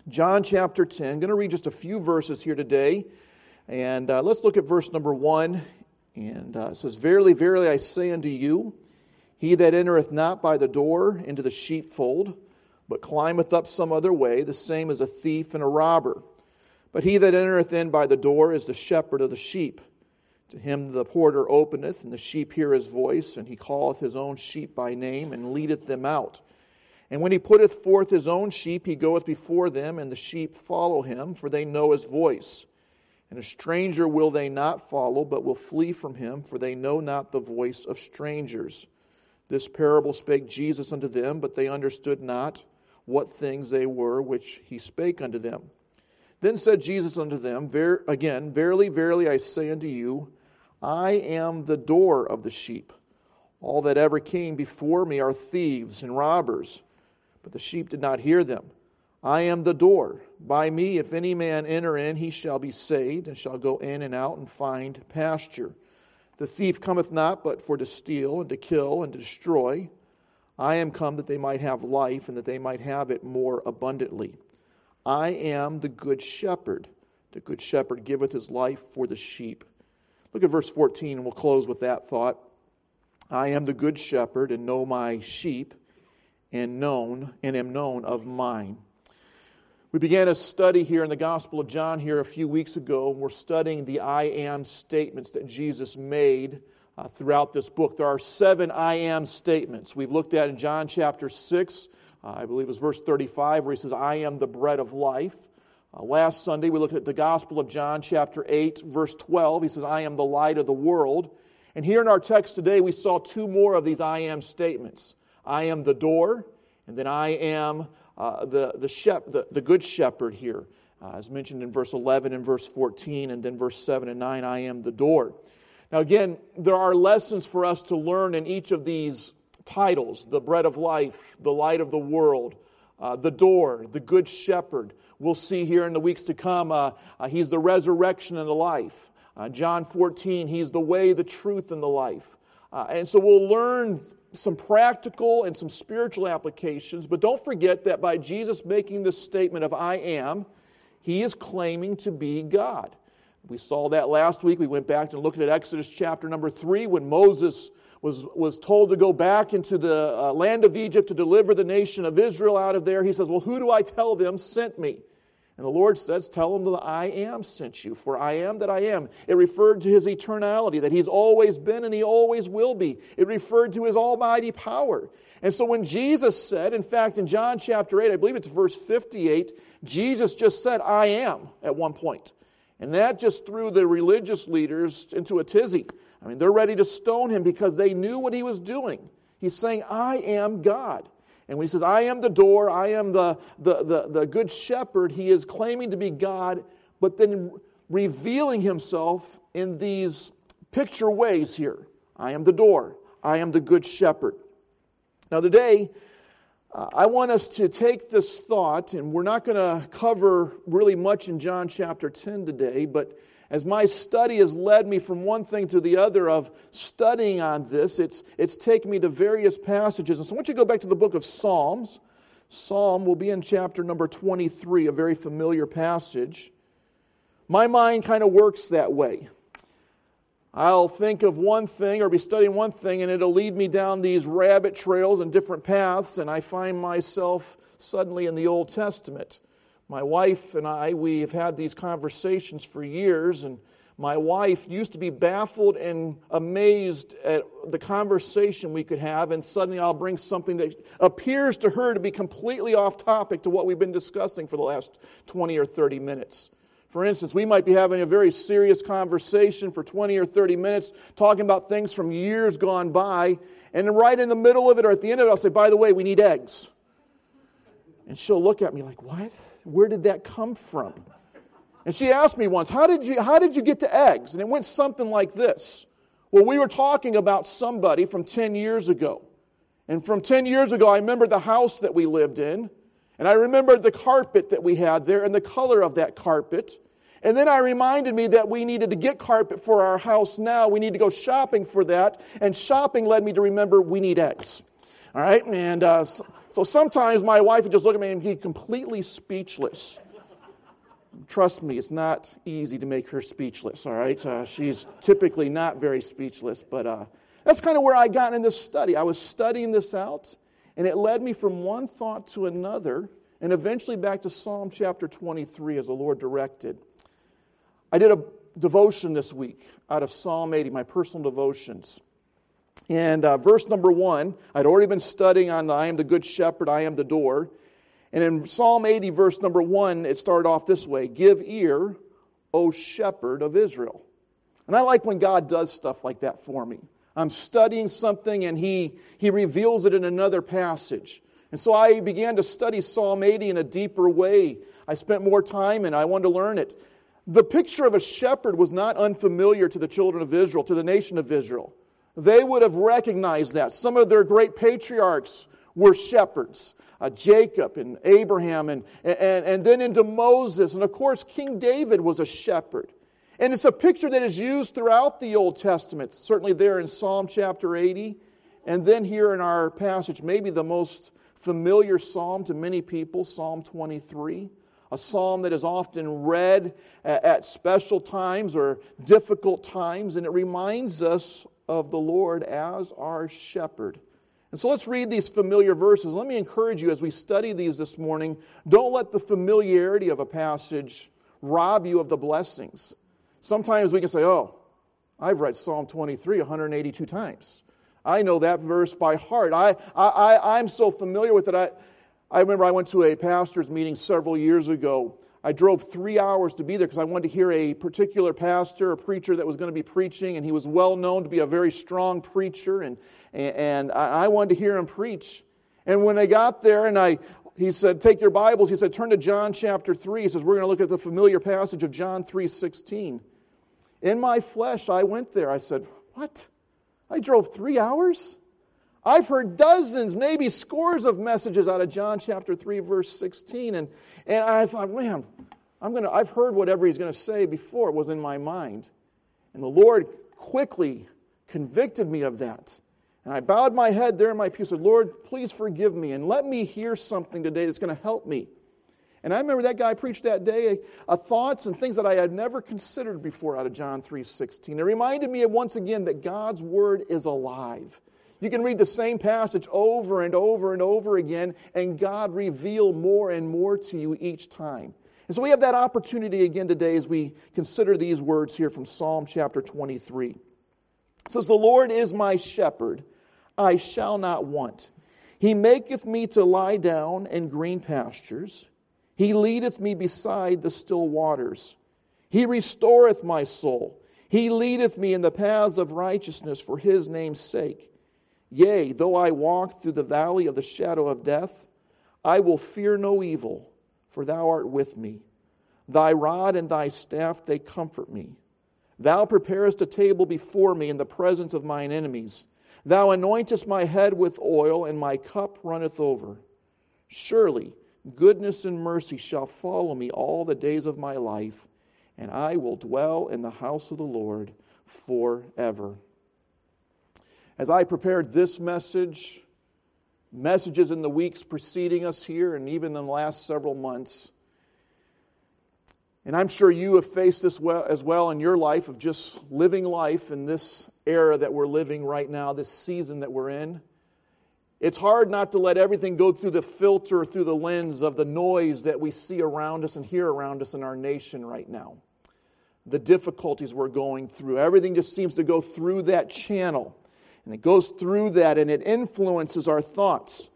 John chapter 10. I'm going to read just a few verses here today. And let's look at verse number 1. And it says, Verily, verily, I say unto you, he that entereth not by the door into the sheepfold, but climbeth up some other way, the same is a thief and a robber. But he that entereth in by the door is the shepherd of the sheep. To him the porter openeth, and the sheep hear his voice, and he calleth his own sheep by name, and leadeth them out. And when he putteth forth his own sheep, he goeth before them, and the sheep follow him, for they know his voice. And a stranger will they not follow, but will flee from him, for they know not the voice of strangers. This parable spake Jesus unto them, but they understood not what things they were which he spake unto them. Then said Jesus unto them, again, Verily, verily, I say unto you, I am the door of the sheep. All that ever came before me are thieves and robbers, but the sheep did not hear them. I am the door. By me, if any man enter in, he shall be saved, and shall go in and out and find pasture. The thief cometh not but for to steal, and to kill, and to destroy. I am come that they might have life, and that they might have it more abundantly. I am the good shepherd. The good shepherd giveth his life for the sheep. Look at verse 14, and we'll close with that thought. I am the good shepherd, and know my sheep, and am known of mine. We began a study here in the Gospel of John here a few weeks ago. We're studying the I am statements that Jesus made throughout this book. There are 7 I am statements. We've looked at in John chapter 6, I believe it was verse 35, where he says, I am the bread of life. Last Sunday, we looked at the Gospel of John chapter 8, verse 12. He says, I am the light of the world. And here in our text today, we saw 2 more of these I am statements. I am the door, and then I am the good shepherd here. As mentioned in verse 11 and verse 14, and then verse 7 and 9, I am the door. Now again, there are lessons for us to learn in each of these titles. The bread of life, the light of the world, the door, the good shepherd. We'll see here in the weeks to come, he's the resurrection and the life. John 14, he's the way, the truth, and the life. And so we'll learn some practical and some spiritual applications, but don't forget that by Jesus making this statement of I am, he is claiming to be God. We saw that last week. We went back and looked at Exodus chapter number 3 when Moses was told to go back into the land of Egypt to deliver the nation of Israel out of there. He says, well, who do I tell them sent me? And the Lord says, tell them that I am sent you, for I am that I am. It referred to his eternality, that he's always been and he always will be. It referred to his almighty power. And so when Jesus said, in fact, in John chapter 8, I believe it's verse 58, Jesus just said, I am, at one point. And that just threw the religious leaders into a tizzy. I mean, they're ready to stone him because they knew what he was doing. He's saying, I am God. And when he says, I am the door, I am the good shepherd, he is claiming to be God, but then revealing himself in these picture ways here. I am the door. I am the good shepherd. Now today, I want us to take this thought, and we're not going to cover really much in John chapter 10 today, but as my study has led me from one thing to the other of studying on this, it's taken me to various passages. And so I want you to go back to the book of Psalms. Psalm will be in chapter number 23, a very familiar passage. My mind kind of works that way. I'll think of one thing or be studying one thing, and it'll lead me down these rabbit trails and different paths, and I find myself suddenly in the Old Testament. My wife and I, we have had these conversations for years, and my wife used to be baffled and amazed at the conversation we could have, and suddenly I'll bring something that appears to her to be completely off topic to what we've been discussing for the last 20 or 30 minutes. For instance, we might be having a very serious conversation for 20 or 30 minutes, talking about things from years gone by, and then right in the middle of it or at the end of it, I'll say, by the way, we need eggs. And she'll look at me like, what? Where did that come from? And she asked me once, how did you get to eggs? And it went something like this. Well, we were talking about somebody from 10 years ago. And from 10 years ago, I remember the house that we lived in. And I remembered the carpet that we had there and the color of that carpet. And then I reminded me that we needed to get carpet for our house now. We need to go shopping for that. And shopping led me to remember we need eggs. All right? And So sometimes my wife would just look at me and be completely speechless. Trust me, it's not easy to make her speechless, all right? She's typically not very speechless, but that's kind of where I got in this study. I was studying this out, and it led me from one thought to another, and eventually back to Psalm chapter 23 as the Lord directed. I did a devotion this week out of Psalm 80, my personal devotions. And verse number 1, I'd already been studying on the I am the good shepherd, I am the door. And in Psalm 80, verse number 1, it started off this way: Give ear, O shepherd of Israel. And I like when God does stuff like that for me. I'm studying something and He reveals it in another passage. And so I began to study Psalm 80 in a deeper way. I spent more time and I wanted to learn it. The picture of a shepherd was not unfamiliar to the children of Israel, to the nation of Israel. They would have recognized that. Some of their great patriarchs were shepherds. Jacob and Abraham and then into Moses. And of course, King David was a shepherd. And it's a picture that is used throughout the Old Testament, certainly there in Psalm chapter 80. And then here in our passage, maybe the most familiar psalm to many people, Psalm 23. A psalm that is often read at special times or difficult times. And it reminds us of the Lord as our shepherd. And so let's read these familiar verses. Let me encourage you as we study these this morning, don't let the familiarity of a passage rob you of the blessings. Sometimes we can say, oh, I've read Psalm 23 182 times. I know that verse by heart. I'm so familiar with it. I remember I went to a pastor's meeting several years ago. I drove 3 hours to be there because I wanted to hear a particular pastor, a preacher that was going to be preaching, and he was well known to be a very strong preacher, and I wanted to hear him preach. And when I got there, he said, take your Bibles. He said, turn to John chapter 3. He says, we're going to look at the familiar passage of John 3:16. In my flesh, I went there. I said, what? I drove 3 hours? I've heard dozens, maybe scores of messages out of John chapter 3, verse 16. And I thought, man, I've heard whatever he's going to say before. It was in my mind. And the Lord quickly convicted me of that. And I bowed my head there in my pew and said, Lord, please forgive me and let me hear something today that's going to help me. And I remember that guy preached that day thoughts and things that I had never considered before out of John 3:16. It reminded me once again that God's Word is alive. You can read the same passage over and over and over again, and God reveal more and more to you each time. And so we have that opportunity again today as we consider these words here from Psalm chapter 23. It says, the Lord is my shepherd, I shall not want. He maketh me to lie down in green pastures. He leadeth me beside the still waters. He restoreth my soul. He leadeth me in the paths of righteousness for His name's sake. Yea, though I walk through the valley of the shadow of death, I will fear no evil, for Thou art with me. Thy rod and Thy staff, they comfort me. Thou preparest a table before me in the presence of mine enemies. Thou anointest my head with oil, and my cup runneth over. Surely goodness and mercy shall follow me all the days of my life, and I will dwell in the house of the Lord forever. As I prepared this message, messages in the weeks preceding us here, and even in the last several months, and I'm sure you have faced this as well in your life of just living life in this era that we're living right now, this season that we're in. It's hard not to let everything go through the filter, through the lens of the noise that we see around us and hear around us in our nation right now. The difficulties we're going through. Everything just seems to go through that channel. And it goes through that and it influences our thoughts.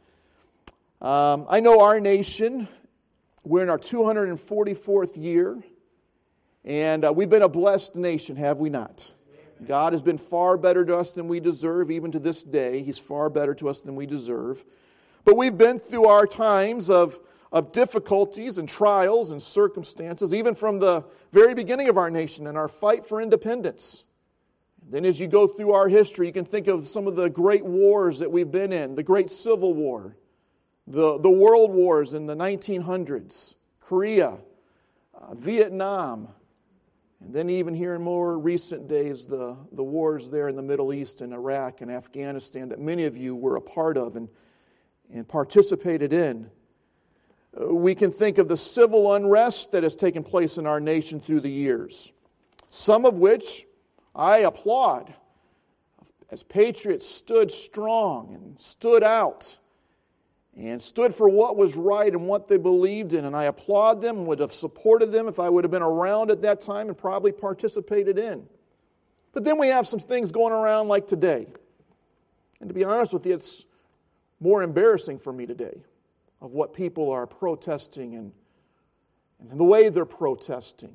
I know our nation, we're in our 244th year. And we've been a blessed nation, have we not? God has been far better to us than we deserve, even to this day. He's far better to us than we deserve. But we've been through our times of difficulties and trials and circumstances, even from the very beginning of our nation and our fight for independence. Then as you go through our history, you can think of some of the great wars that we've been in, the Great Civil War, the world wars in the 1900s, Korea, Vietnam, and then even here in more recent days, the wars there in the Middle East and Iraq and Afghanistan that many of you were a part of. And and participated in. We can think of the civil unrest that has taken place in our nation through the years, some of which I applaud, as patriots stood strong and stood out and stood for what was right and what they believed in. And I applaud them, would have supported them if I would have been around at that time and probably participated in. But then we have some things going around like today. And to be honest with you, it's more embarrassing for me today of what people are protesting and the way they're protesting.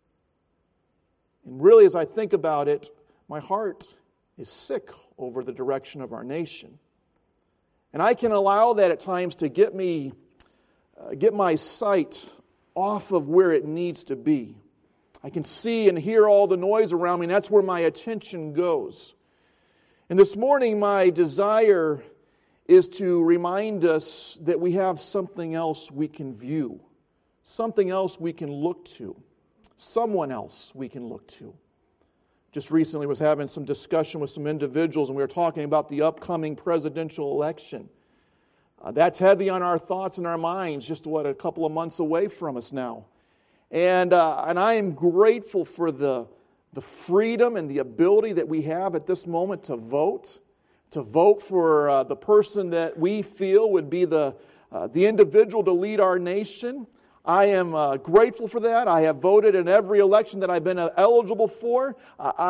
And really, as I think about it, my heart is sick over the direction of our nation. And I can allow that at times to get my sight off of where it needs to be. I can see and hear all the noise around me, and that's where my attention goes. And this morning, my desire is to remind us that we have something else we can view, something else we can look to, someone else we can look to. Just recently was having some discussion with some individuals, and we were talking about the upcoming presidential election. That's heavy on our thoughts and our minds, just a couple of months away from us now. And I am grateful for the freedom and the ability that we have at this moment to vote for the person that we feel would be the individual to lead our nation. I am grateful for that. I have voted in every election that I've been eligible for.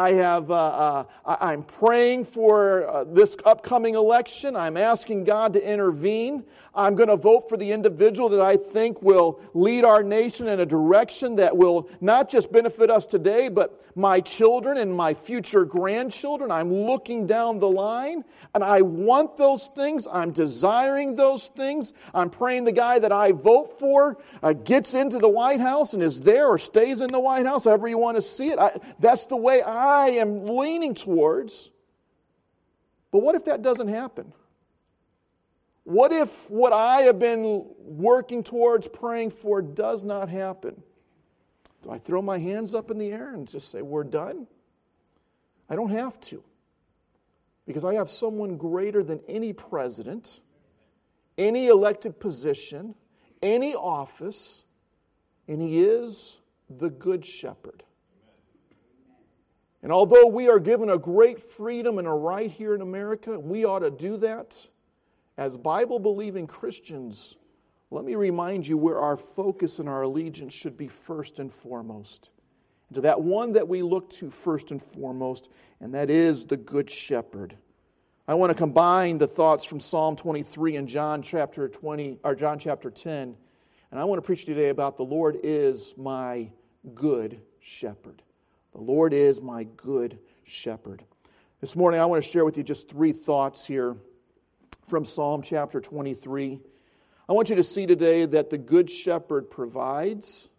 I'm praying for this upcoming election. I'm asking God to intervene. I'm going to vote for the individual that I think will lead our nation in a direction that will not just benefit us today, but my children and my future grandchildren. I'm looking down the line, and I want those things. I'm desiring those things. I'm praying the guy that I vote for gets into the White House and is there or stays in the White House, however you want to see it. That's the way I am leaning towards. But what if that doesn't happen? What if what I have been working towards, praying for, does not happen? Do I throw my hands up in the air and just say, we're done? I don't have to. Because I have someone greater than any president, any elected position, any office, and He is the Good Shepherd. And although we are given a great freedom and a right here in America, and we ought to do that, as Bible-believing Christians, let me remind you where our focus and our allegiance should be first and foremost. And to that one that we look to first and foremost, and that is the Good Shepherd. I want to combine the thoughts from Psalm 23 and John chapter 10. And I want to preach today about the Lord is my good shepherd. The Lord is my good shepherd. This morning I want to share with you just 3 thoughts here from Psalm chapter 23. I want you to see today that the good shepherd provides,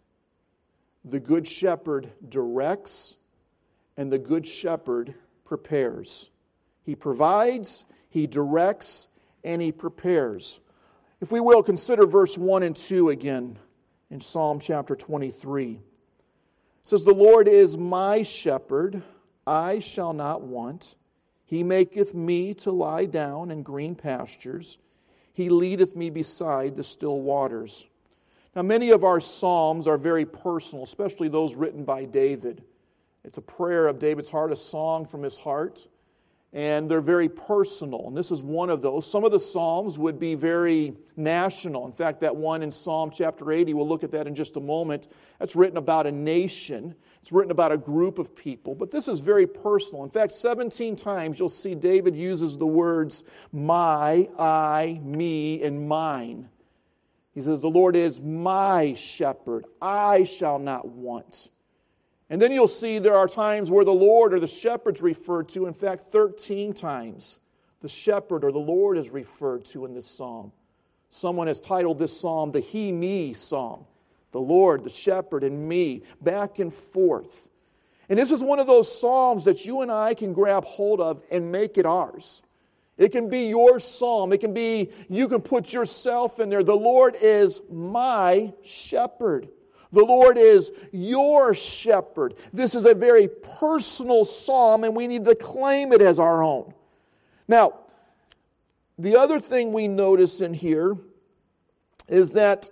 the good shepherd directs, and the good shepherd prepares. He provides, He directs, and He prepares. If we will, consider verse 1 and 2 again in Psalm chapter 23. It says, "The Lord is my shepherd, I shall not want. He maketh me to lie down in green pastures. He leadeth me beside the still waters." Now, many of our psalms are very personal, especially those written by David. It's a prayer of David's heart, a song from his heart. And they're very personal, and this is one of those. Some of the Psalms would be very national. In fact, that one in Psalm chapter 80, we'll look at that in just a moment. That's written about a nation. It's written about a group of people. But this is very personal. In fact, 17 times you'll see David uses the words my, I, me, and mine. He says, the Lord is my shepherd. I shall not want. And then you'll see there are times where the Lord or the shepherd's referred to. In fact, 13 times the shepherd or the Lord is referred to in this psalm. Someone has titled this psalm the He, Me psalm. The Lord, the shepherd, and me, back and forth. And this is one of those psalms that you and I can grab hold of and make it ours. It can be your psalm. It can be, you can put yourself in there. The Lord is my shepherd. The Lord is your shepherd. This is a very personal psalm, and we need to claim it as our own. Now, The other thing we notice in here is that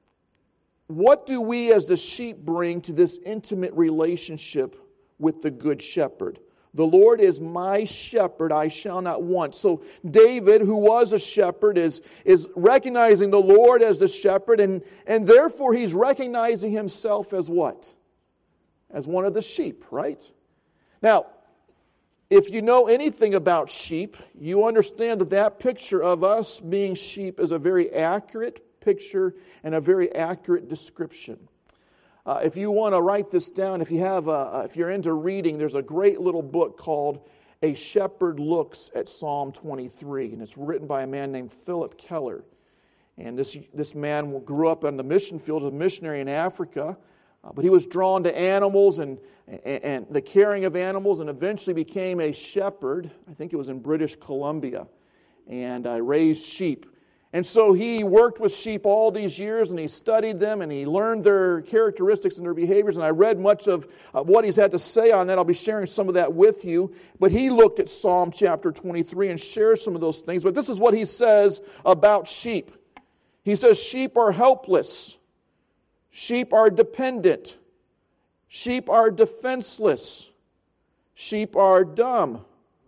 what do we as the sheep bring to this intimate relationship with the Good Shepherd? The Lord is my shepherd, I shall not want. So David, who was a shepherd, is recognizing the Lord as the shepherd, and therefore he's recognizing himself as what? As one of the sheep, right? Now, if you know anything about sheep, you understand that that picture of us being sheep is a very accurate picture and a very accurate description. If you want to write this down, if you're into reading, there's a great little book called A Shepherd Looks at Psalm 23, and it's written by a man named Philip Keller. And this man grew up on the mission field as a missionary in Africa, but he was drawn to animals and the caring of animals, and eventually became a shepherd. I think it was in British Columbia, and raised sheep. And so he worked with sheep all these years, and he studied them, and he learned their characteristics and their behaviors. And I read much of what he's had to say on that. I'll be sharing some of that with you. But he looked at Psalm chapter 23 and shares some of those things. But this is what he says about sheep. He says, sheep are helpless. Sheep are dependent. Sheep are defenseless. Sheep are dumb.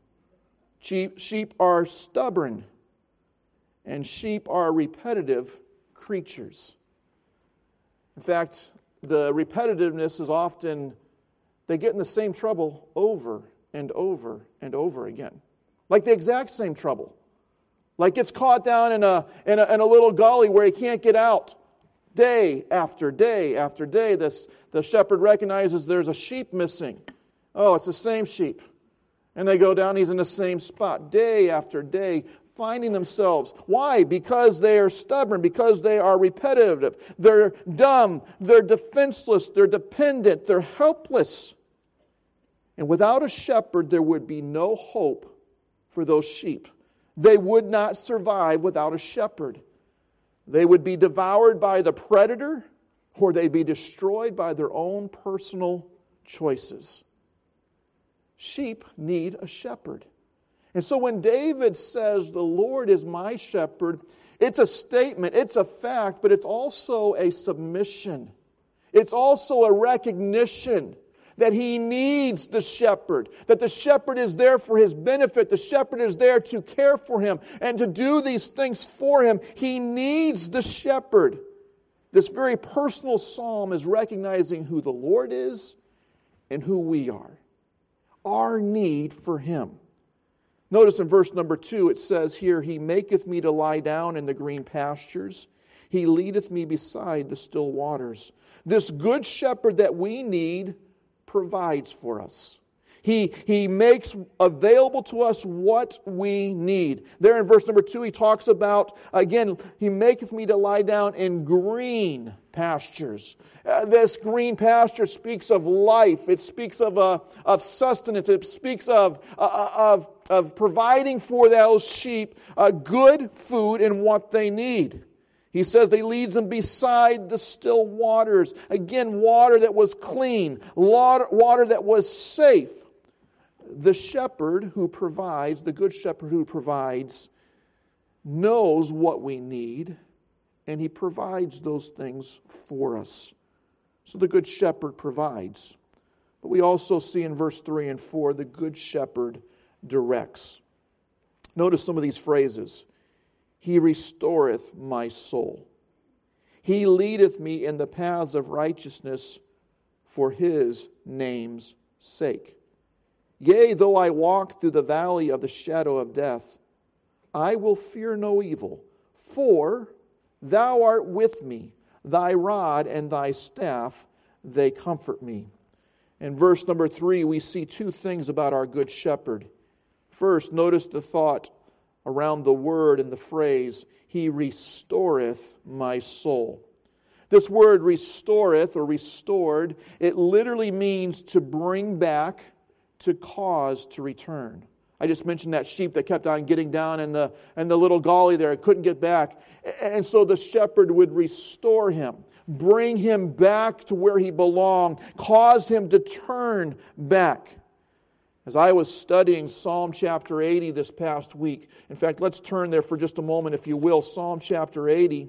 Sheep are stubborn. And sheep are repetitive creatures. In fact, the repetitiveness is often, they get in the same trouble over and over and over again. Like the exact same trouble. Like gets caught down in a little gully where he can't get out. Day after day after day, the shepherd recognizes there's a sheep missing. Oh, it's the same sheep. And they go down, he's in the same spot. Day after day, finding themselves. Why? Because they are stubborn, because they are repetitive. They're dumb, they're defenseless, they're dependent, they're helpless. And without a shepherd, there would be no hope for those sheep. They would not survive without a shepherd. They would be devoured by the predator, or they'd be destroyed by their own personal choices. Sheep need a shepherd. And so when David says, the Lord is my shepherd, it's a statement, it's a fact, but it's also a submission. It's also a recognition that he needs the shepherd, that the shepherd is there for his benefit, the shepherd is there to care for him and to do these things for him. He needs the shepherd. This very personal psalm is recognizing who the Lord is and who we are. Our need for him. Notice in verse number 2, it says here, he maketh me to lie down in the green pastures. He leadeth me beside the still waters. This good shepherd that we need provides for us. He makes available to us what we need. There in verse number 2, he talks about, again, he maketh me to lie down in green pastures. This green pasture speaks of life. It speaks of sustenance. It speaks of providing for those sheep good food and what they need. He says he leads them beside the still waters. Again, water that was clean, water that was safe. The shepherd who provides, the good shepherd who provides, knows what we need, and he provides those things for us. So the good shepherd provides. But we also see in verse 3 and 4, the good shepherd directs. Notice some of these phrases. He restoreth my soul. He leadeth me in the paths of righteousness for his name's sake. Yea, though I walk through the valley of the shadow of death, I will fear no evil, for thou art with me. Thy rod and thy staff, they comfort me. In verse number 3, we see two things about our good shepherd. First, notice the thought around the word and the phrase, he restoreth my soul. This word restoreth or restored, it literally means to bring back, to cause to return. I just mentioned that sheep that kept on getting down in the little gully there, couldn't get back. And so the shepherd would restore him, bring him back to where he belonged, cause him to turn back. As I was studying Psalm chapter 80 this past week, in fact, let's turn there for just a moment, if you will, Psalm chapter 80.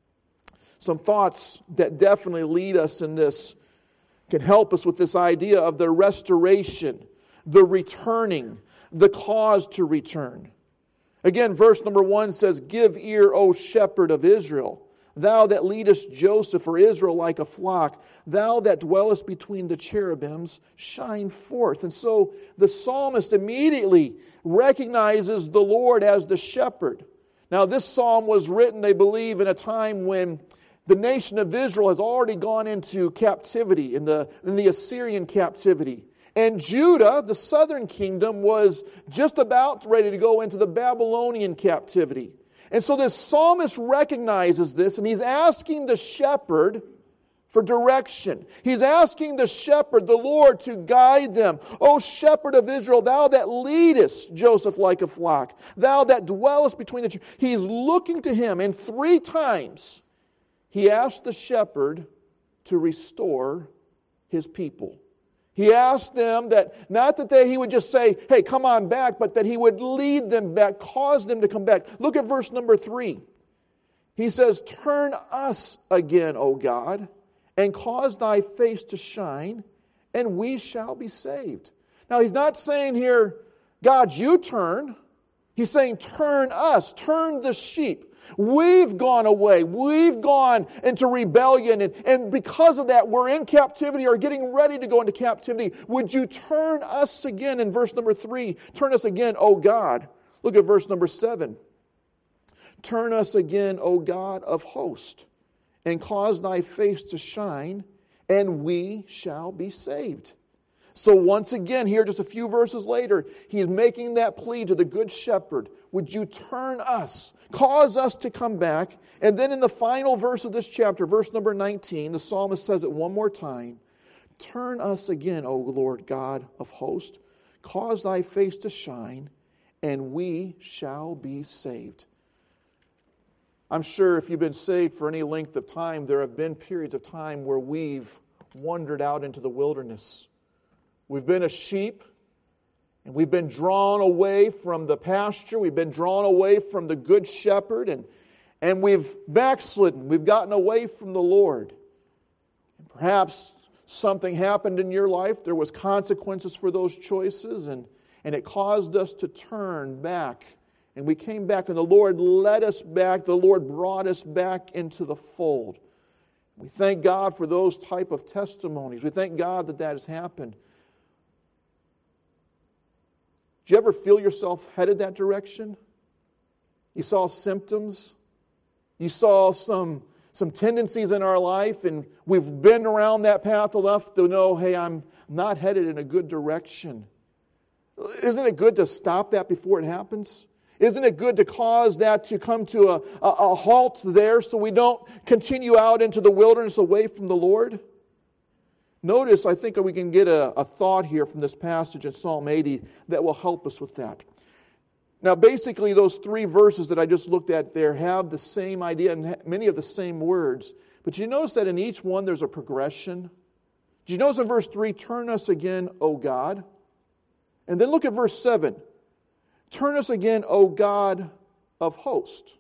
Some thoughts that definitely lead us in this, can help us with this idea of the restoration, the returning, the cause to return. Again, verse number 1 says, "Give ear, O shepherd of Israel, thou that leadest Joseph or Israel like a flock, thou that dwellest between the cherubims, shine forth." And so the psalmist immediately recognizes the Lord as the shepherd. Now this psalm was written, they believe, in a time when the nation of Israel has already gone into captivity, in the Assyrian captivity. And Judah, the southern kingdom, was just about ready to go into the Babylonian captivity. And so this psalmist recognizes this, and he's asking the shepherd for direction. He's asking the shepherd, the Lord, to guide them. "O shepherd of Israel, thou that leadest Joseph like a flock, thou that dwellest between the..." He's looking to him, and 3 times he asked the shepherd to restore his people. He asked them that, not that he would just say, "Hey, come on back," but that he would lead them back, cause them to come back. Look at verse number 3. He says, "Turn us again, O God, and cause thy face to shine, and we shall be saved." Now, he's not saying here, "God, you turn." He's saying, "Turn us, turn the sheep. We've gone away. We've gone into rebellion. And because of that, we're in captivity or getting ready to go into captivity. Would you turn us again?" In verse number 3, "Turn us again, O God." Look at verse number 7. "Turn us again, O God of hosts, and cause thy face to shine, and we shall be saved." So once again, here just a few verses later, he's making that plea to the good shepherd. Would you turn us, cause us to come back? And then in the final verse of this chapter, verse number 19, the psalmist says it one more time. "Turn us again, O Lord God of hosts, cause thy face to shine, and we shall be saved." I'm sure if you've been saved for any length of time, there have been periods of time where we've wandered out into the wilderness. We've been a sheep, and we've been drawn away from the pasture. We've been drawn away from the good shepherd, and we've backslidden. We've gotten away from the Lord. And perhaps something happened in your life. There was consequences for those choices, and it caused us to turn back. And we came back, and the Lord led us back. The Lord brought us back into the fold. We thank God for those type of testimonies. We thank God that has happened. Did you ever feel yourself headed that direction? You saw symptoms. You saw some tendencies in our life, and we've been around that path enough to know, hey, I'm not headed in a good direction. Isn't it good to stop that before it happens? Isn't it good to cause that to come to a halt there so we don't continue out into the wilderness away from the Lord? Notice, I think we can get a thought here from this passage in Psalm 80 that will help us with that. Now, basically, those 3 verses that I just looked at there have the same idea and many of the same words. But you notice that in each one there's a progression. Did you notice in verse 3, "Turn us again, O God"? And then look at verse 7. "Turn us again, O God of hosts."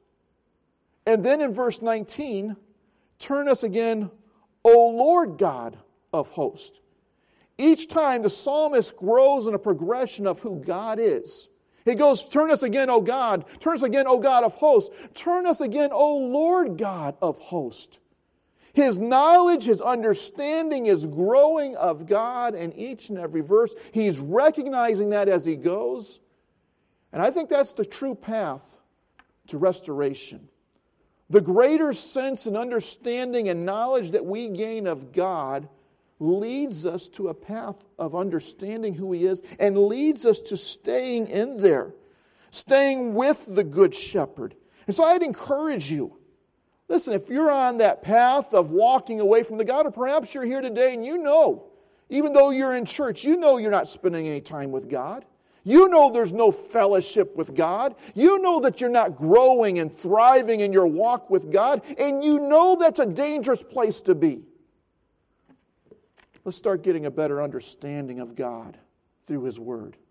And then in verse 19, "Turn us again, O Lord God of hosts." Each time the psalmist grows in a progression of who God is. He goes, "Turn us again, O God. Turn us again, O God of hosts. Turn us again, O Lord God of hosts." His knowledge, his understanding is growing of God in each and every verse. He's recognizing that as he goes. And I think that's the true path to restoration. The greater sense and understanding and knowledge that we gain of God leads us to a path of understanding who He is and leads us to staying in there, staying with the Good Shepherd. And so I'd encourage you, listen, if you're on that path of walking away from the God, or perhaps you're here today and you know, even though you're in church, you know you're not spending any time with God. You know there's no fellowship with God. You know that you're not growing and thriving in your walk with God. And you know that's a dangerous place to be. Let's start getting a better understanding of God through His Word.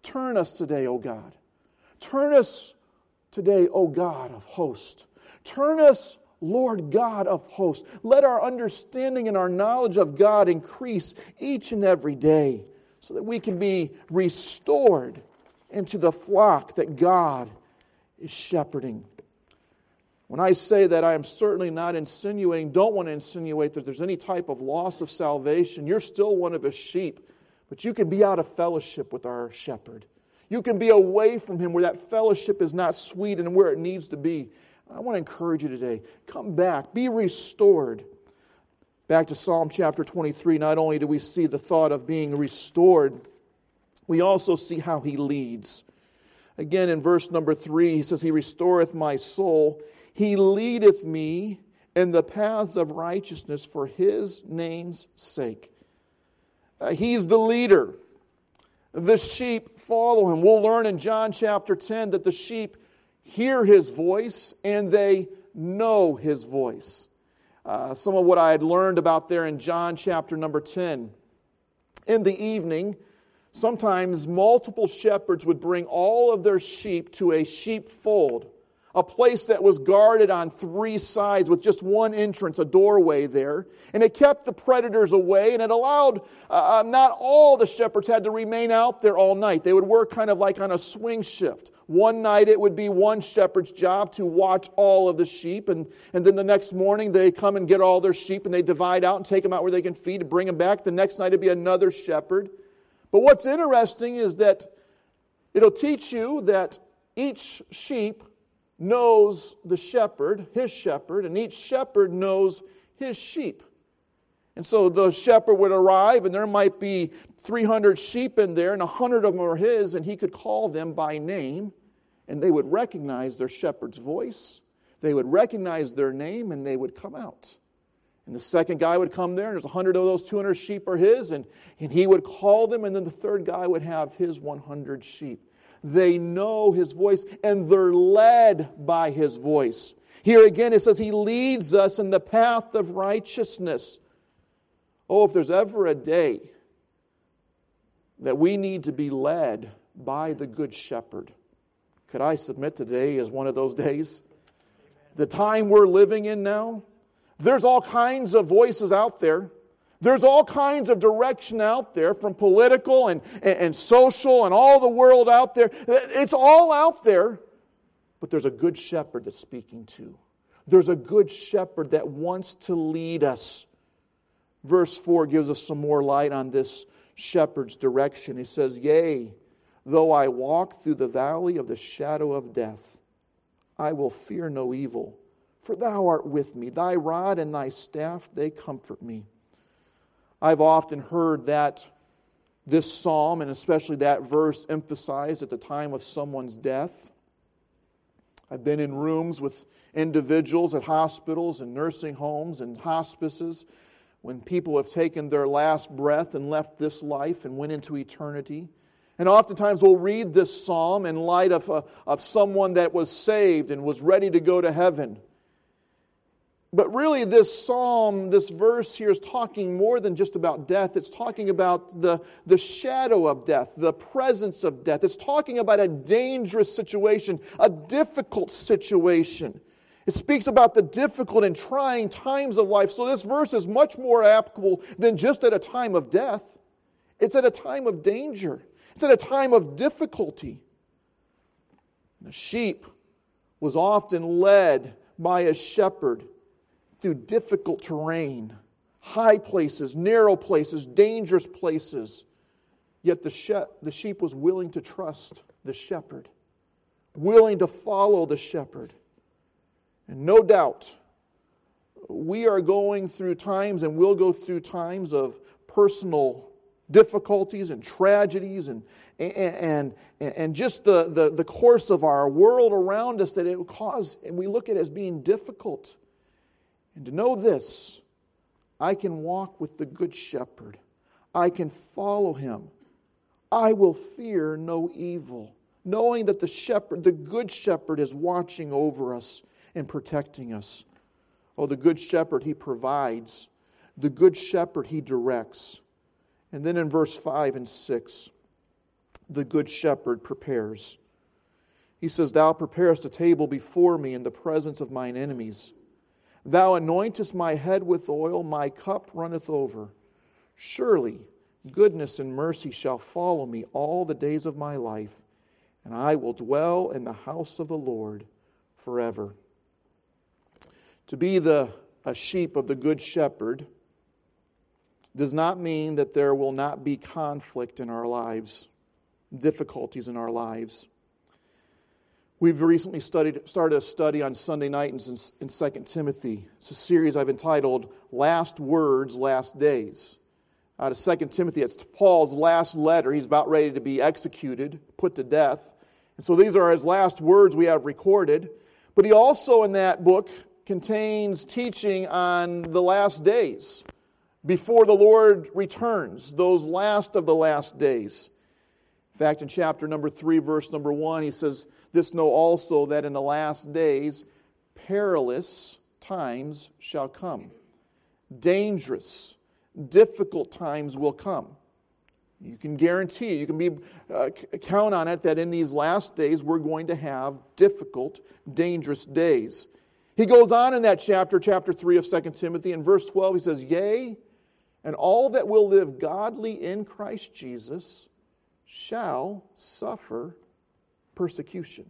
Turn us today, O God. Turn us today, O God of hosts. Turn us, Lord God of hosts. Let our understanding and our knowledge of God increase each and every day so that we can be restored into the flock that God is shepherding. When I say that, I am certainly not insinuating, don't want to insinuate that there's any type of loss of salvation. You're still one of His sheep, but you can be out of fellowship with our shepherd. You can be away from Him where that fellowship is not sweet and where it needs to be. I want to encourage you today, come back, be restored. Back to Psalm chapter 23, not only do we see the thought of being restored, we also see how He leads. Again, in verse number 3, He says, He restoreth my soul. He leadeth me in the paths of righteousness for His name's sake. He's the leader. The sheep follow Him. We'll learn in John chapter 10 that the sheep hear His voice and they know His voice. Some of what I had learned about there in John chapter number 10. In the evening, sometimes multiple shepherds would bring all of their sheep to a sheepfold, a place that was guarded on 3 sides with just one entrance, a doorway there. And it kept the predators away, and it allowed, not all the shepherds had to remain out there all night. They would work kind of like on a swing shift. One night it would be one shepherd's job to watch all of the sheep, and then the next morning they come and get all their sheep, and they divide out and take them out where they can feed and bring them back. The next night it'd be another shepherd. But what's interesting is that it'll teach you that each sheep knows the shepherd, his shepherd, and each shepherd knows his sheep. And so the shepherd would arrive, and there might be 300 sheep in there, and 100 of them are his, and he could call them by name, and they would recognize their shepherd's voice. They would recognize their name, and they would come out. And the second guy would come there, and there's 100 of those 200 sheep are his, and he would call them, and then the third guy would have his 100 sheep. They know His voice, and they're led by His voice. Here again it says He leads us in the path of righteousness. Oh, if there's ever a day that we need to be led by the Good Shepherd, could I submit today as one of those days? The time we're living in now, there's all kinds of voices out there. There's all kinds of direction out there from political and social and all the world out there. It's all out there. But there's a good shepherd that's speaking to. There's a good shepherd that wants to lead us. Verse 4 gives us some more light on this shepherd's direction. He says, Yea, though I walk through the valley of the shadow of death, I will fear no evil, for Thou art with me. Thy rod and Thy staff, they comfort me. I've often heard this psalm, and especially that verse, emphasized at the time of someone's death. I've been in rooms with individuals at hospitals and nursing homes and hospices when people have taken their last breath and left this life and went into eternity. And oftentimes we'll read this psalm in light of someone that was saved and was ready to go to heaven. But really this psalm, this verse here is talking more than just about death. It's talking about the shadow of death, the presence of death. It's talking about a dangerous situation, a difficult situation. It speaks about the difficult and trying times of life. So this verse is much more applicable than just at a time of death. It's at a time of danger. It's at a time of difficulty. The sheep was often led by a shepherd through difficult terrain, high places, narrow places, dangerous places. Yet the sheep was willing to trust the shepherd, willing to follow the shepherd. And no doubt, we are going through times and will go through times of personal difficulties and tragedies and just the course of our world around us that it will cause, and we look at it as being difficult. And to know this, I can walk with the Good Shepherd. I can follow Him. I will fear no evil, knowing that the shepherd, the Good Shepherd, is watching over us and protecting us. Oh, the Good Shepherd, He provides. The Good Shepherd, He directs. And then in verse 5 and 6, the Good Shepherd prepares. He says, Thou preparest a table before me in the presence of mine enemies. Thou anointest my head with oil, my cup runneth over. Surely goodness and mercy shall follow me all the days of my life, and I will dwell in the house of the Lord forever. To be a sheep of the Good Shepherd does not mean that there will not be conflict in our lives, difficulties in our lives. We've recently started a study on Sunday night in 2 Timothy. It's a series I've entitled Last Words, Last Days. Out of 2 Timothy, it's Paul's last letter. He's about ready to be executed, put to death. And so these are his last words we have recorded. But he also, in that book, contains teaching on the last days, before the Lord returns, those last of the last days. In fact, in chapter number 3, verse number 1, he says, This know also that in the last days perilous times shall come. Dangerous, difficult times will come. You can guarantee, you can count on it that in these last days we're going to have difficult, dangerous days. He goes on in that chapter 3 of 2 Timothy, in verse 12, he says, Yea, and all that will live godly in Christ Jesus shall suffer persecution.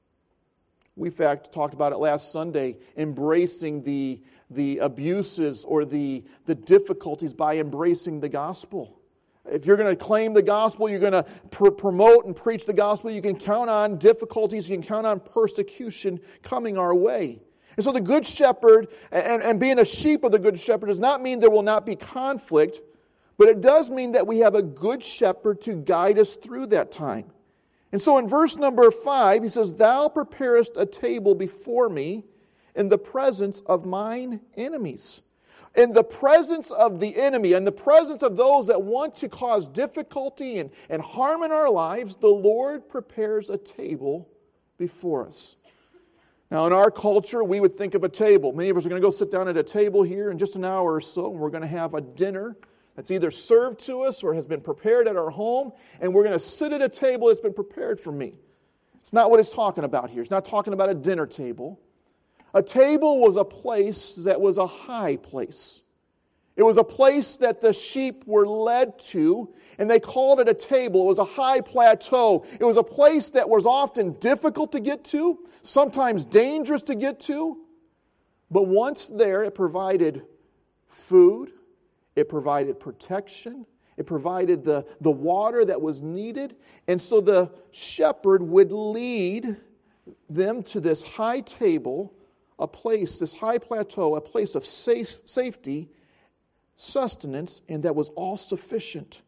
We, in fact, talked about it last Sunday, embracing the abuses or the difficulties by embracing the gospel. If you're going to claim the gospel, you're going to promote and preach the gospel, you can count on difficulties, you can count on persecution coming our way. And so the Good Shepherd, and being a sheep of the Good Shepherd, does not mean there will not be conflict, but it does mean that we have a Good Shepherd to guide us through that time. And so in verse number 5, he says, Thou preparest a table before me in the presence of mine enemies. In the presence of the enemy, in the presence of those that want to cause difficulty and harm in our lives, the Lord prepares a table before us. Now, in our culture, we would think of a table. Many of us are going to go sit down at a table here in just an hour or so, and we're going to have a dinner that's either served to us or has been prepared at our home, and we're going to sit at a table that's been prepared for me. It's not what it's talking about here. It's not talking about a dinner table. A table was a place that was a high place. It was a place that the sheep were led to, and they called it a table. It was a high plateau. It was a place that was often difficult to get to, sometimes dangerous to get to. But once there, it provided food, it provided protection, it provided the water that was needed. And so the shepherd would lead them to this high table, a place, this high plateau, a place of safety, sustenance, and that was all sufficient.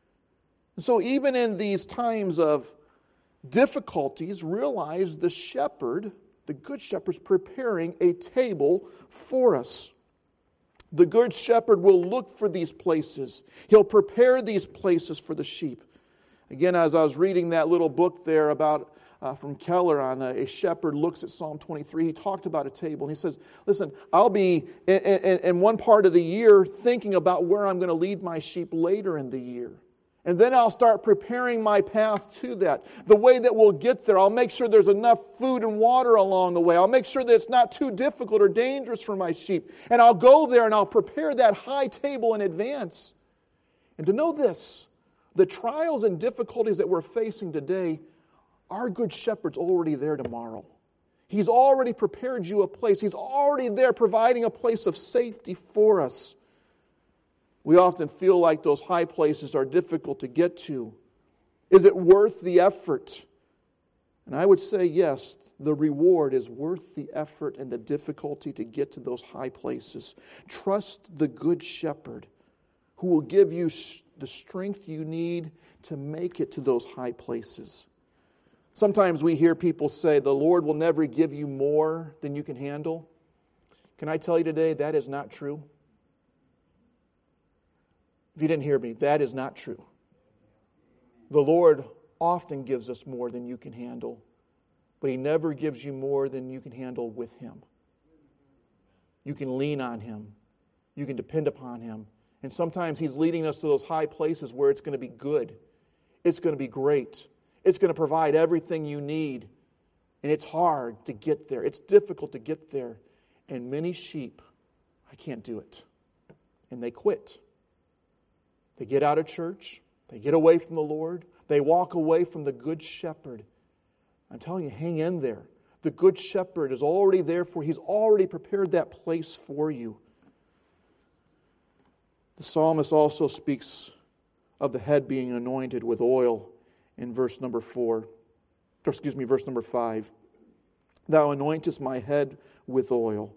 And so even in these times of difficulties, realize the shepherd, the Good Shepherd's preparing a table for us. The Good Shepherd will look for these places. He'll prepare these places for the sheep. Again, as I was reading that little book there about from Keller on a shepherd looks at Psalm 23, he talked about a table. And he says, listen, I'll be in one part of the year thinking about where I'm going to lead my sheep later in the year. And then I'll start preparing my path to that. The way that we'll get there, I'll make sure there's enough food and water along the way. I'll make sure that it's not too difficult or dangerous for my sheep. And I'll go there and I'll prepare that high table in advance. And to know this, the trials and difficulties that we're facing today, our Good Shepherd's already there tomorrow. He's already prepared you a place. He's already there providing a place of safety for us. We often feel like those high places are difficult to get to. Is it worth the effort? And I would say yes, the reward is worth the effort and the difficulty to get to those high places. Trust the Good Shepherd who will give you the strength you need to make it to those high places. Sometimes we hear people say, the Lord will never give you more than you can handle. Can I tell you today, that is not true? If you didn't hear me, that is not true. The Lord often gives us more than you can handle, but He never gives you more than you can handle with Him. You can lean on Him. You can depend upon Him. And sometimes He's leading us to those high places where it's going to be good. It's going to be great. It's going to provide everything you need. And it's hard to get there. It's difficult to get there. And many sheep, I can't do it. And they quit. They get out of church. They get away from the Lord. They walk away from the Good Shepherd. I'm telling you, hang in there. The Good Shepherd is already there for you. He's already prepared that place for you. The psalmist also speaks of the head being anointed with oil in verse number 5. Thou anointest my head with oil.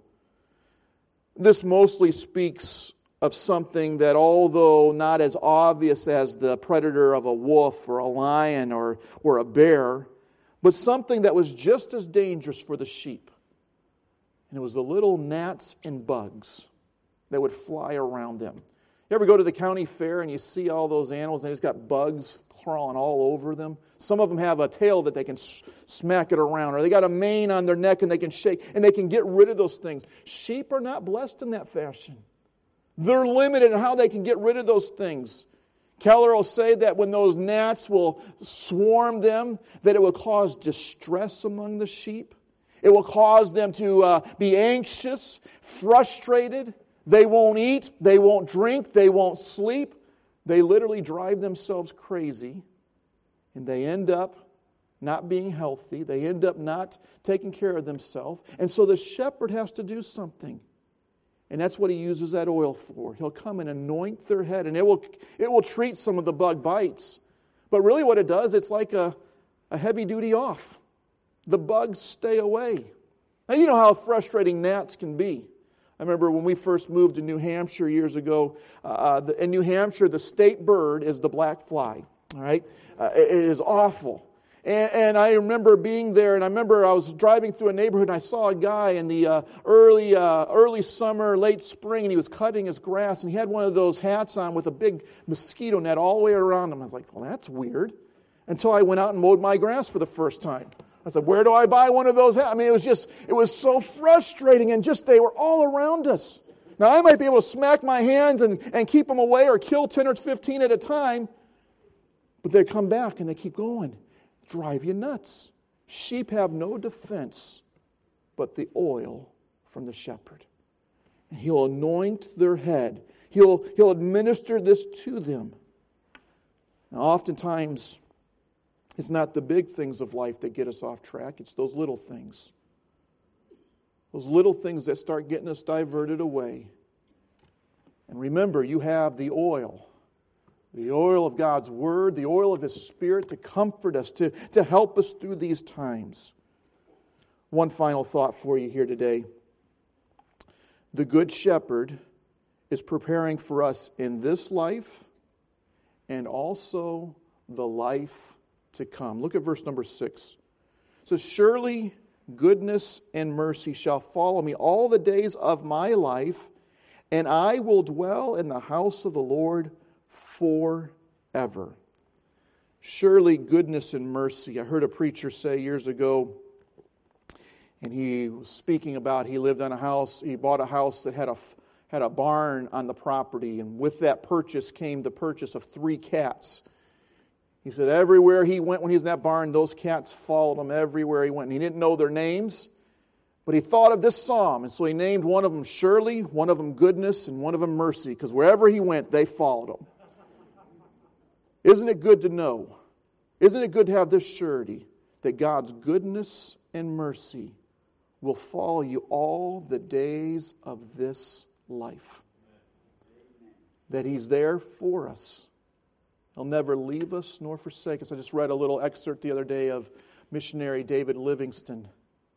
This mostly speaks of something that, although not as obvious as the predator of a wolf or a lion or a bear, but something that was just as dangerous for the sheep. And it was the little gnats and bugs that would fly around them. You ever go to the county fair and you see all those animals and they just got bugs crawling all over them? Some of them have a tail that they can smack it around, or they got a mane on their neck and they can shake, and they can get rid of those things. Sheep are not blessed in that fashion. They're limited in how they can get rid of those things. Keller will say that when those gnats will swarm them, that it will cause distress among the sheep. It will cause them to be anxious, frustrated. They won't eat, they won't drink, they won't sleep. They literally drive themselves crazy, and they end up not being healthy. They end up not taking care of themselves. And so the shepherd has to do something. And that's what he uses that oil for. He'll come and anoint their head, and it will treat some of the bug bites. But really what it does, it's like a heavy-duty off. The bugs stay away. Now you know how frustrating gnats can be. I remember when we first moved to New Hampshire years ago. In New Hampshire, the state bird is the black fly. All right, it is awful. And I remember being there, and I remember I was driving through a neighborhood, and I saw a guy in the early summer, late spring, and he was cutting his grass, and he had one of those hats on with a big mosquito net all the way around him. I was like, well, that's weird. Until I went out and mowed my grass for the first time. I said, where do I buy one of those hats? I mean, it was so frustrating, and just they were all around us. Now, I might be able to smack my hands and keep them away or kill 10 or 15 at a time, but they come back and they keep going. Drive you nuts. Sheep have no defense but the oil from the shepherd. And he'll anoint their head. He'll administer this to them. Now, oftentimes, it's not the big things of life that get us off track. It's those little things. Those little things that start getting us diverted away. And remember, you have the oil of God's Word, the oil of His Spirit to comfort us, to help us through these times. One final thought for you here today. The Good Shepherd is preparing for us in this life and also the life to come. Look at verse number 6. It says, surely goodness and mercy shall follow me all the days of my life, and I will dwell in the house of the Lord forever. Surely goodness and mercy. I heard a preacher say years ago, and he was speaking about he lived on a house, he bought a house that had a barn on the property, and with that purchase came the purchase of 3 cats. He said everywhere he went when he was in that barn, those cats followed him everywhere he went. And he didn't know their names, but he thought of this psalm, and so he named one of them Surely, one of them Goodness, and one of them Mercy, because wherever he went, they followed him. Isn't it good to know? Isn't it good to have this surety that God's goodness and mercy will follow you all the days of this life? That He's there for us. He'll never leave us nor forsake us. I just read a little excerpt the other day of missionary David Livingstone.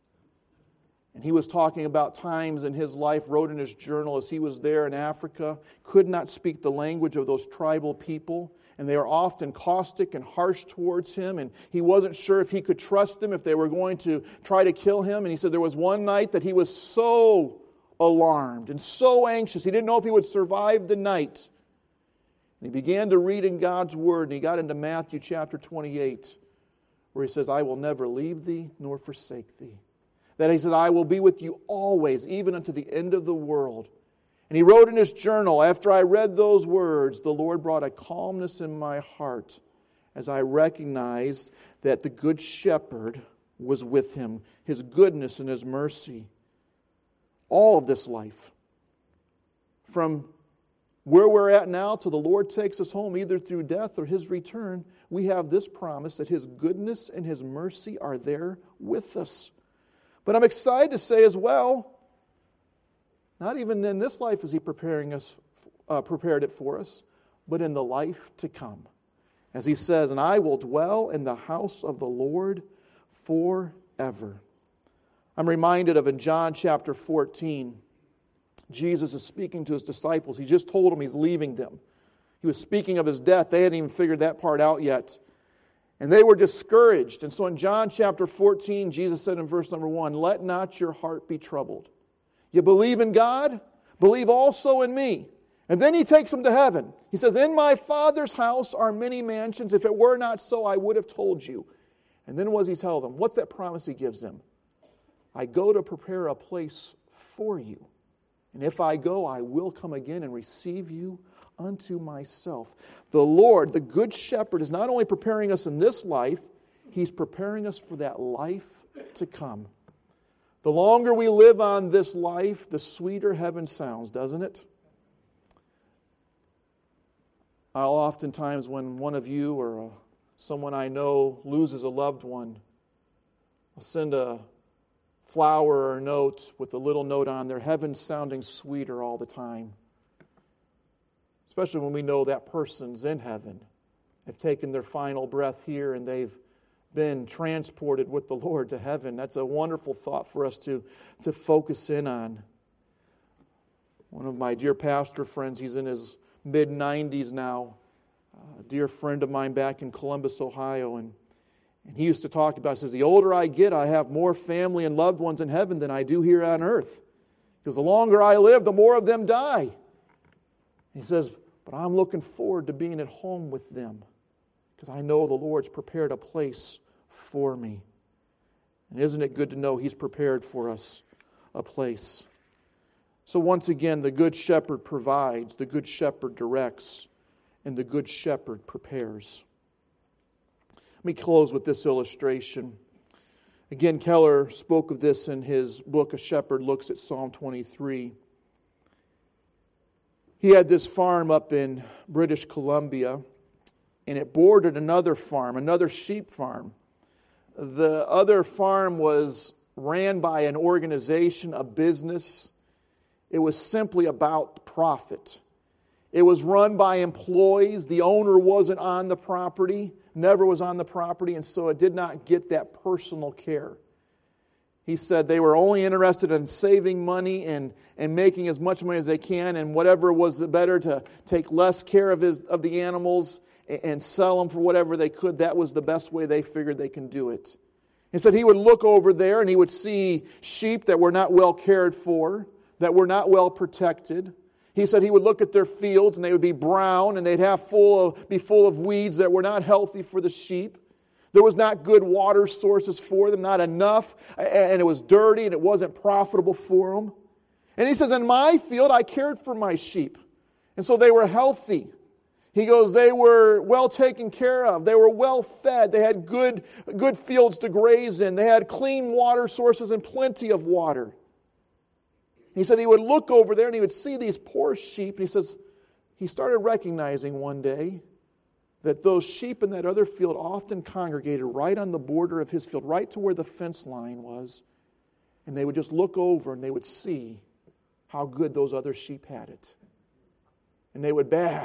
And he was talking about times in his life, wrote in his journal as he was there in Africa, could not speak the language of those tribal people. And they were often caustic and harsh towards him. And he wasn't sure if he could trust them, if they were going to try to kill him. And he said there was one night that he was so alarmed and so anxious. He didn't know if he would survive the night. And he began to read in God's Word. And he got into Matthew chapter 28, where he says, I will never leave thee nor forsake thee. That he says, I will be with you always, even unto the end of the world. And he wrote in his journal, after I read those words, the Lord brought a calmness in my heart as I recognized that the Good Shepherd was with him, His goodness and His mercy. All of this life, from where we're at now till the Lord takes us home, either through death or His return, we have this promise that His goodness and His mercy are there with us. But I'm excited to say as well, not even in this life is He prepared it for us, but in the life to come. As He says, and I will dwell in the house of the Lord forever. I'm reminded of in John chapter 14, Jesus is speaking to His disciples. He just told them He's leaving them. He was speaking of His death. They hadn't even figured that part out yet. And they were discouraged. And so in John chapter 14, Jesus said in verse number 1, let not your heart be troubled. You believe in God? Believe also in me. And then He takes them to heaven. He says, in my Father's house are many mansions. If it were not so, I would have told you. And then what does He tell them? What's that promise He gives them? I go to prepare a place for you. And if I go, I will come again and receive you unto myself. The Lord, the Good Shepherd, is not only preparing us in this life, He's preparing us for that life to come. The longer we live on this life, the sweeter heaven sounds, doesn't it? I'll oftentimes, when one of you or someone I know loses a loved one, I'll send a flower or a note with a little note on there, heaven sounding sweeter all the time. Especially when we know that person's in heaven. They've taken their final breath here and they've been transported with the Lord to heaven. That's a wonderful thought for us to focus in on. One of my dear pastor friends, he's in his mid-90s now, a dear friend of mine back in Columbus, Ohio, and he used to talk about, says, the older I get, I have more family and loved ones in heaven than I do here on earth. Because the longer I live, the more of them die. He says, but I'm looking forward to being at home with them because I know the Lord's prepared a place for me. And isn't it good to know He's prepared for us a place? So once again, the Good Shepherd provides, the Good Shepherd directs, and the Good Shepherd prepares. Let me close with this illustration. Again, Keller spoke of this in his book, A Shepherd Looks at Psalm 23. He had this farm up in British Columbia, and it bordered another farm, another sheep farm. The other farm was ran by an organization, a business. It was simply about profit. It was run by employees. The owner wasn't on the property, never was on the property, and so it did not get that personal care. He said they were only interested in saving money and making as much money as they can, and whatever was the better to take less care of the animals and sell them for whatever they could. That was the best way they figured they can do it. He said he would look over there and he would see sheep that were not well cared for, that were not well protected. He said he would look at their fields and they would be brown and they'd be full of weeds that were not healthy for the sheep. There was not good water sources for them, not enough, and it was dirty and it wasn't profitable for them. And he says, in my field I cared for my sheep. And so they were healthy. He goes, they were well taken care of. They were well fed. They had good fields to graze in. They had clean water sources and plenty of water. He said he would look over there and he would see these poor sheep. And he says he started recognizing one day that those sheep in that other field often congregated right on the border of his field, right to where the fence line was. And they would just look over and they would see how good those other sheep had it. And they would, bah,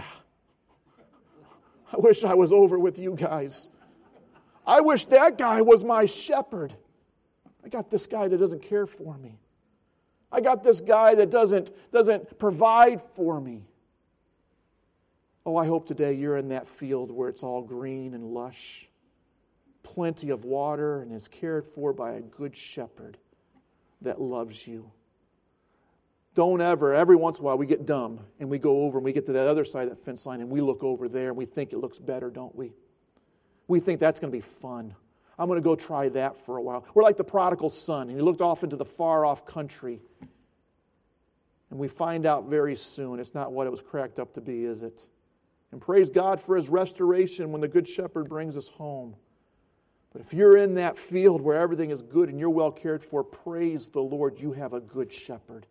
I wish I was over with you guys. I wish that guy was my shepherd. I got this guy that doesn't care for me. I got this guy that doesn't provide for me. Oh, I hope today you're in that field where it's all green and lush, plenty of water, and is cared for by a good shepherd that loves you. Don't ever, every once in a while we get dumb and we go over and we get to that other side of that fence line and we look over there and we think it looks better, don't we? We think that's going to be fun. I'm going to go try that for a while. We're like the prodigal son, and he looked off into the far-off country. And we find out very soon it's not what it was cracked up to be, is it? And praise God for His restoration when the Good Shepherd brings us home. But if you're in that field where everything is good and you're well cared for, praise the Lord, you have a Good Shepherd.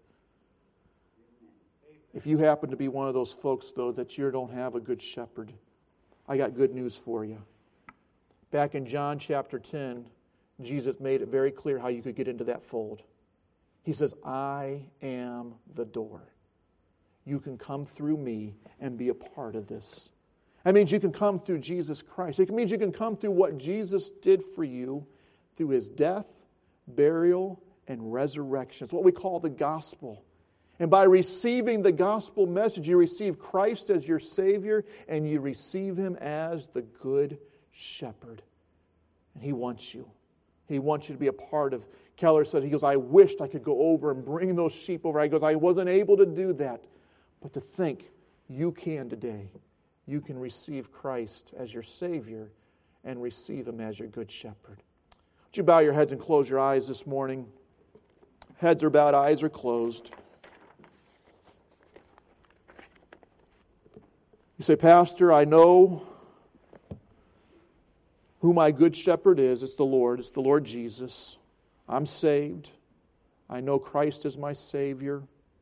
If you happen to be one of those folks, though, that you don't have a Good Shepherd, I got good news for you. Back in John chapter 10, Jesus made it very clear how you could get into that fold. He says, I am the door. You can come through me and be a part of this. That means you can come through Jesus Christ. It means you can come through what Jesus did for you through His death, burial, and resurrection. It's what we call the gospel. And by receiving the gospel message, you receive Christ as your Savior and you receive Him as the Good Shepherd. And He wants you. He wants you to be a part of. Keller said, he goes, I wished I could go over and bring those sheep over. He goes, I wasn't able to do that. But to think you can today. You can receive Christ as your Savior and receive Him as your Good Shepherd. Would you bow your heads and close your eyes this morning? Heads are bowed, eyes are closed. You say, Pastor, I know who my Good Shepherd is. It's the Lord Jesus. I'm saved. I know Christ is my Savior.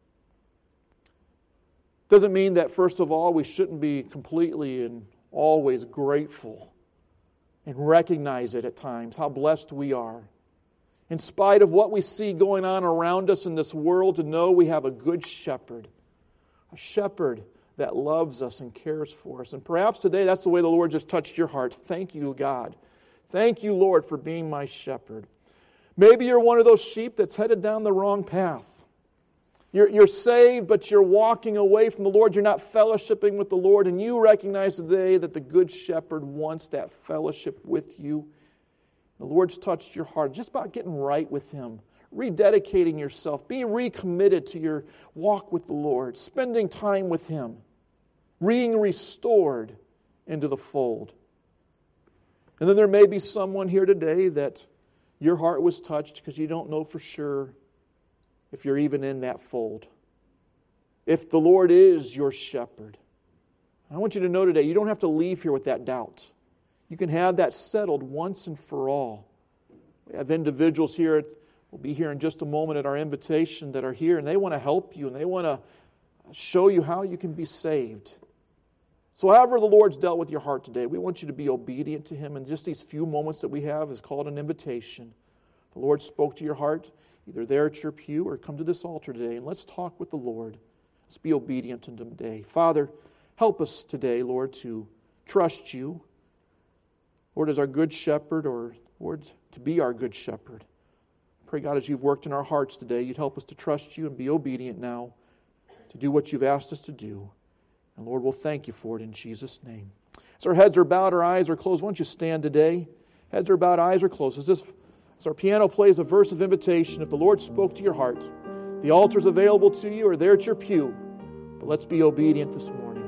Doesn't mean that, first of all, we shouldn't be completely and always grateful and recognize it at times, how blessed we are. In spite of what we see going on around us in this world, to know we have a Good Shepherd. A shepherd that loves us and cares for us. And perhaps today that's the way the Lord just touched your heart. Thank you, God. Thank you, Lord, for being my shepherd. Maybe you're one of those sheep that's headed down the wrong path. You're saved, but you're walking away from the Lord. You're not fellowshipping with the Lord. And you recognize today that the Good Shepherd wants that fellowship with you. The Lord's touched your heart just about getting right with Him. Rededicating yourself. Being recommitted to your walk with the Lord. Spending time with Him. Being restored into the fold. And then there may be someone here today that your heart was touched because you don't know for sure if you're even in that fold. If the Lord is your shepherd. I want you to know today, you don't have to leave here with that doubt. You can have that settled once and for all. We have individuals here, we'll be here in just a moment at our invitation, that are here and they want to help you and they want to show you how you can be saved. So however the Lord's dealt with your heart today, we want you to be obedient to Him. And just these few moments that we have is called an invitation. The Lord spoke to your heart, either there at your pew or come to this altar today, and let's talk with the Lord. Let's be obedient to Him today. Father, help us today, Lord, to trust You. Lord, as our Good Shepherd, or Lord, to be our Good Shepherd. Pray, God, as You've worked in our hearts today, You'd help us to trust You and be obedient now to do what You've asked us to do. And Lord, we'll thank You for it in Jesus' name. As our heads are bowed, our eyes are closed, why don't you stand today? Heads are bowed, eyes are closed. As our piano plays a verse of invitation, if the Lord spoke to your heart, the altar's available to you or there at your pew. But let's be obedient this morning.